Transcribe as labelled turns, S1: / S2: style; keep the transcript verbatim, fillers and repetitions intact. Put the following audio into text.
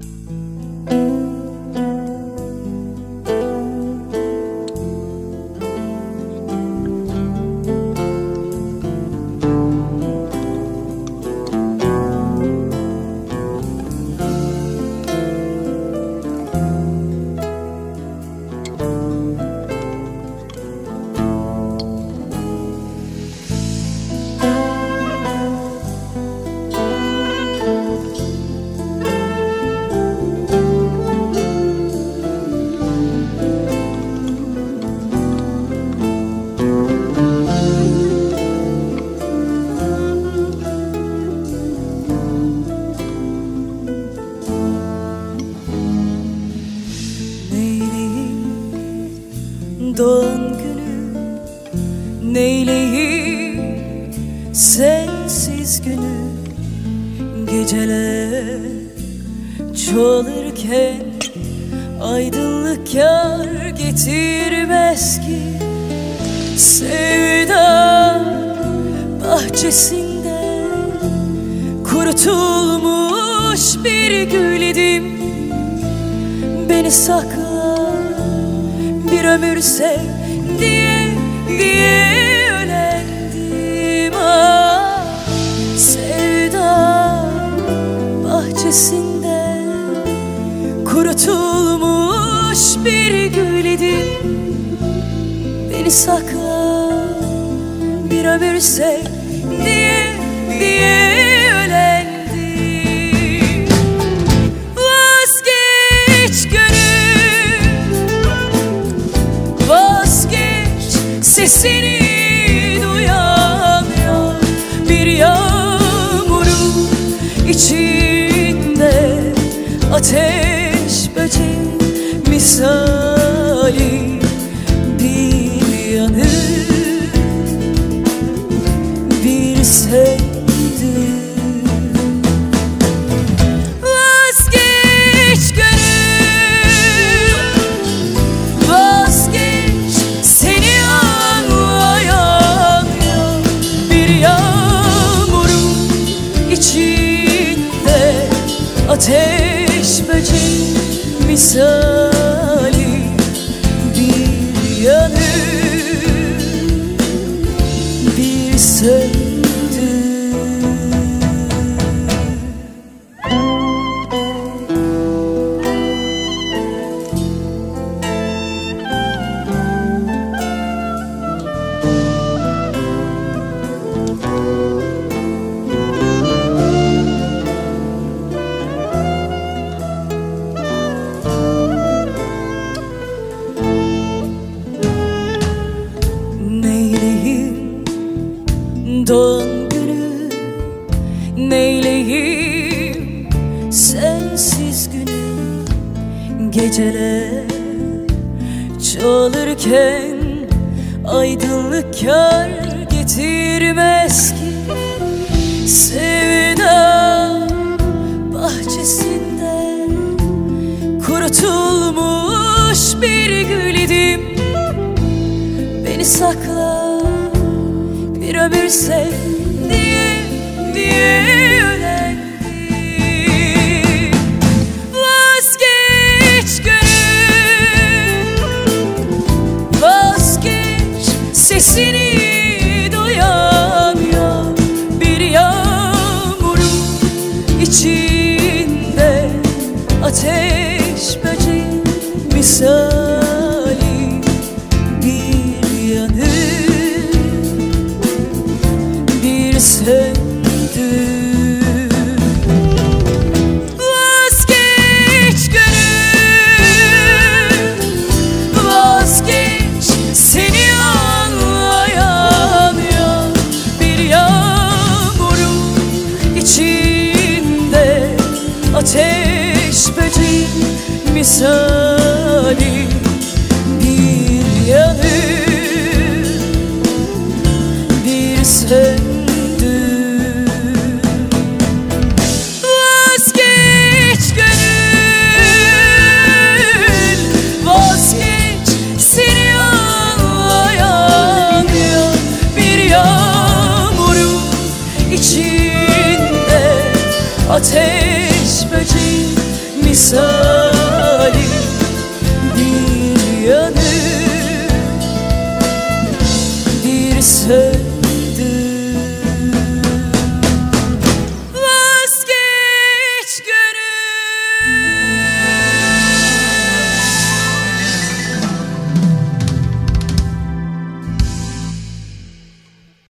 S1: Doğum günü neyleyim sensiz günü, geceler çoğalırken aydınlık yar getirmez ki. Sevda bahçesinde kurutulmuş bir gül idim. Beni sakla bir ömür sev diye diye ölendim. Ah, sevda bahçesinde kurutulmuş bir gül idim. Beni sakla bir ömür sev diye diye ölendim. Vazgeç gönül, vazgeç, sesini duyamıyor. Bir yağmurun içinde ateş böceği misali bir yanır, bir sevdim. Vazgeç gönül, vazgeç, seni anlayan yok. Bir yağmurun içinde ateş böceği misali bir yanır, bir söndü. Doğum günü neyleyim sensiz günü, geceler çoğalırken aydınlık yar getirmez ki. Sevda bahçesinde kurutulmuş bir gül idim. Beni sakla bir ömür sev diye diye ölendim. Vazgeç gönül, vazgeç, sesini duyamıyor. Bir yağmurun içinde ateş böceği misali bir yanır, bir söndü. Vazgeç gönül, vazgeç, seni anlayan yok. Bir yağmurun içinde ateş böceği misali bir yanır, bir söndü. Vazgeç gönül, vazgeç, seni anlayan yok. Bir yağmurun içinde ateş böceği misali bir yanı